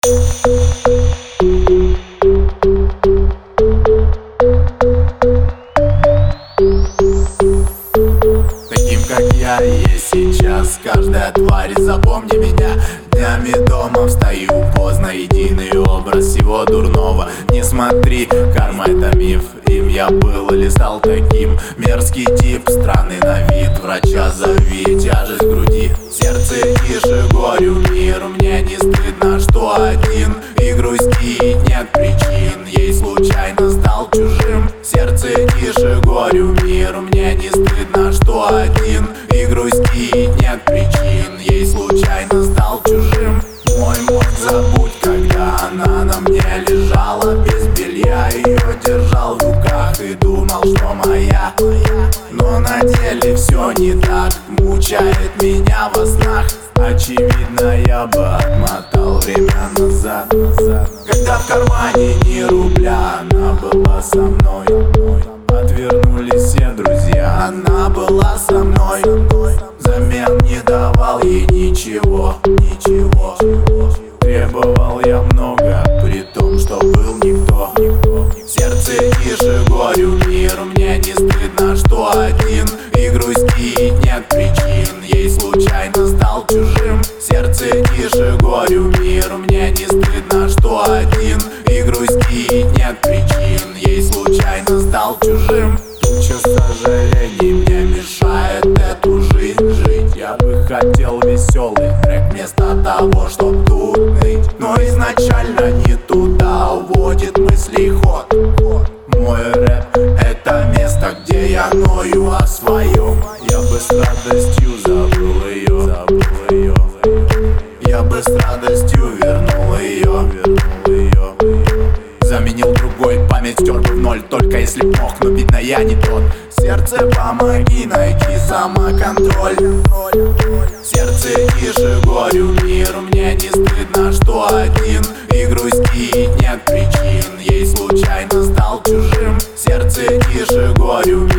Таким, как я есть сейчас, каждая тварь, запомни меня. Днями дома встаю поздно, единый образ всего дурного. Не смотри, карма это миф, им я был или стал таким. Мерзкий тип, странный на вид, врача зови, тяжесть в груди. Сердце тише, горю мир, мне не стыдно, что один. И грустить нет причин, ей случайно стал чужим. Сердце тише, горю мир, мне не стыдно, что один. И грустить нет причин, ей случайно стал чужим. Мой мозг забудь, когда она на мне лежала без белья. Ее держал в руках и думал, что моя. Но на деле все не так, мучает меня во снах. Очевидно, я бы отмотал время назад. Когда в кармане ни рубля, она была со мной. Отвернулись все друзья, она была со мной. Взамен не давал ей ничего. Требовал я много, при том, что был никто. Сердце тише, горю мир, мне не стыдно, что один. И грустить нет причин, ей случайно стал чужим. Сердце тише, горю мир, мне не стыдно, что один. И грустить нет причин, ей случайно стал чужим. Туча сожалений мне мешает эту жизнь жить. Я бы хотел веселый трек вместо того, чтоб тут ныть. Но изначально не туда уводит мысли ход. Мой рэп — это место, где я ною о своем. Я бы с радостью забыл ее. Я бы с радостью вернул ее. Заменил другой, память стер бы в ноль, только если б мог, но видно я не тот. Сердце, помоги найти самоконтроль. Сердце тише, горю мир, мне не стыдно, что один. И грустить нет причин, ей случайно стал чужим. Сердце тише, горю